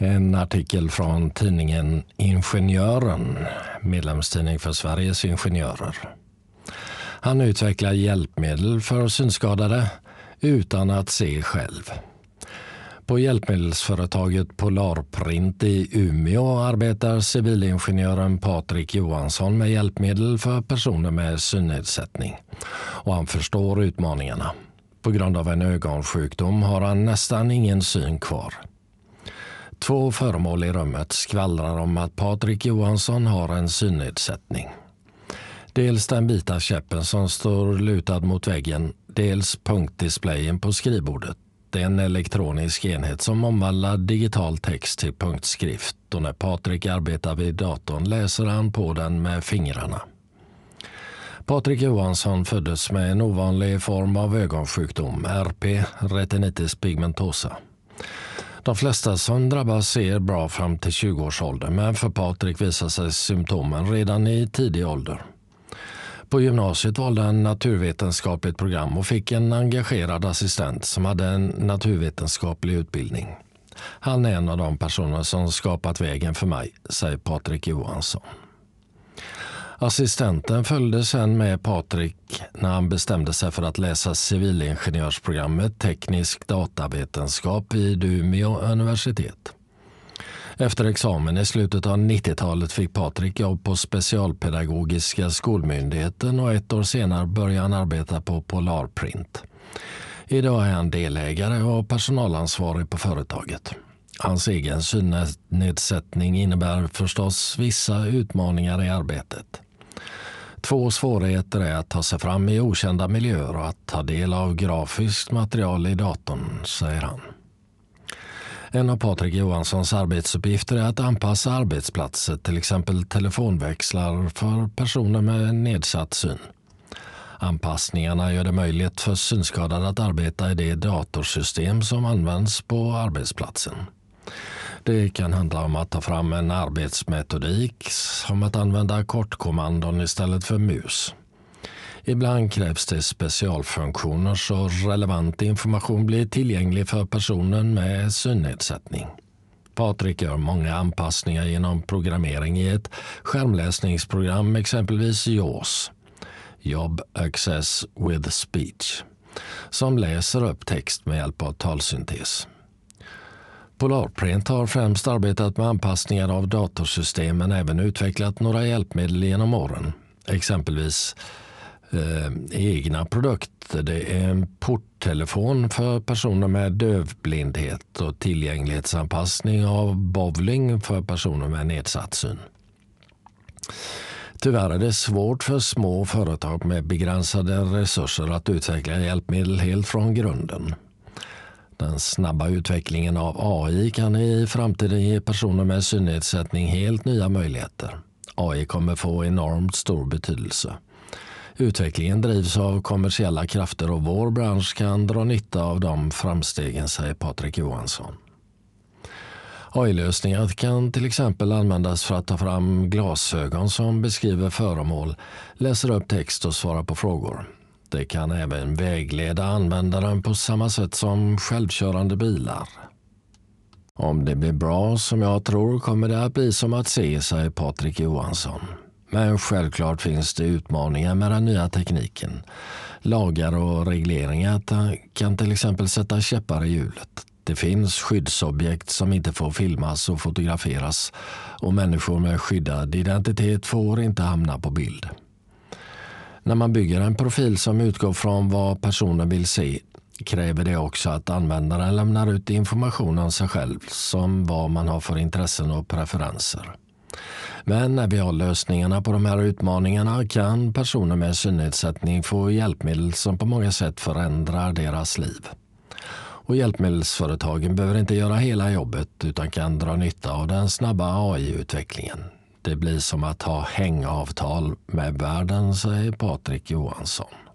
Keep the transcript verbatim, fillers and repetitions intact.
En artikel från tidningen Ingenjören, medlemstidning för Sveriges ingenjörer. Han utvecklar hjälpmedel för synskadade utan att se själv. På hjälpmedelsföretaget Polarprint i Umeå arbetar civilingenjören Patrik Johansson med hjälpmedel för personer med synnedsättning. Och han förstår utmaningarna. På grund av en ögonsjukdom har han nästan ingen syn kvar. Två föremål i rummet skvallrar om att Patrik Johansson har en synnedsättning. Dels den vita käppen som står lutad mot väggen, dels punktdisplayen på skrivbordet. Det är en elektronisk enhet som omvandlar digital text till punktskrift, och när Patrik arbetar vid datorn läser han på den med fingrarna. Patrik Johansson föddes med en ovanlig form av ögonsjukdom, R P, retinitis pigmentosa. De flesta som drabbas ser bra fram till tjugo-årsåldern, men för Patrik visar sig symptomen redan i tidig ålder. På gymnasiet valde han naturvetenskapligt program och fick en engagerad assistent som hade en naturvetenskaplig utbildning. Han är en av de personer som skapat vägen för mig, säger Patrik Johansson. Assistenten följde sedan med Patrik när han bestämde sig för att läsa civilingenjörsprogrammet teknisk datavetenskap vid Umeå universitet. Efter examen i slutet av nittiotalet fick Patrik jobb på Specialpedagogiska skolmyndigheten och ett år senare började han arbeta på Polarprint. Idag är han delägare och personalansvarig på företaget. Hans egen synnedsättning innebär förstås vissa utmaningar i arbetet. Två svårigheter är att ta sig fram i okända miljöer och att ta del av grafiskt material i datorn, säger han. En av Patrik Johanssons arbetsuppgifter är att anpassa arbetsplatser, till exempel telefonväxlar för personer med nedsatt syn. Anpassningarna gör det möjligt för synskadade att arbeta i det datorsystem som används på arbetsplatsen. Det kan handla om att ta fram en arbetsmetodik, som att använda kortkommandon istället för mus. Ibland krävs det specialfunktioner så relevant information blir tillgänglig för personen med synnedsättning. Patrik gör många anpassningar genom programmering i ett skärmläsningsprogram, exempelvis J A W S, Job Access with Speech, som läser upp text med hjälp av talsyntes. Polarprint har främst arbetat med anpassningar av datorsystem men även utvecklat några hjälpmedel genom åren, exempelvis Eh, egna produkter. Det är en porttelefon för personer med dövblindhet och tillgänglighetsanpassning av bowling för personer med nedsatt syn. Tyvärr är det svårt för små företag med begränsade resurser att utveckla hjälpmedel helt från grunden. Den snabba utvecklingen av A I kan i framtiden ge personer med synnedsättning helt nya möjligheter. A I kommer få enormt stor betydelse. Utvecklingen drivs av kommersiella krafter och vår bransch kan dra nytta av de framstegen, säger Patrik Johansson. A I-lösningar kan till exempel användas för att ta fram glasögon som beskriver föremål, läser upp text och svarar på frågor. Det kan även vägleda användaren på samma sätt som självkörande bilar. Om det blir bra som jag tror kommer det att bli som att se, säger Patrik Johansson. Men självklart finns det utmaningar med den nya tekniken. Lagar och regleringar kan till exempel sätta käppar i hjulet. Det finns skyddsobjekt som inte får filmas och fotograferas och människor med skyddad identitet får inte hamna på bild. När man bygger en profil som utgår från vad personen vill se kräver det också att användaren lämnar ut information om sig själv som vad man har för intressen och preferenser. Men när vi har lösningarna på de här utmaningarna kan personer med synnedsättning få hjälpmedel som på många sätt förändrar deras liv. Och hjälpmedelsföretagen behöver inte göra hela jobbet utan kan dra nytta av den snabba A I-utvecklingen. Det blir som att ha hängavtal med världen, säger Patrik Johansson.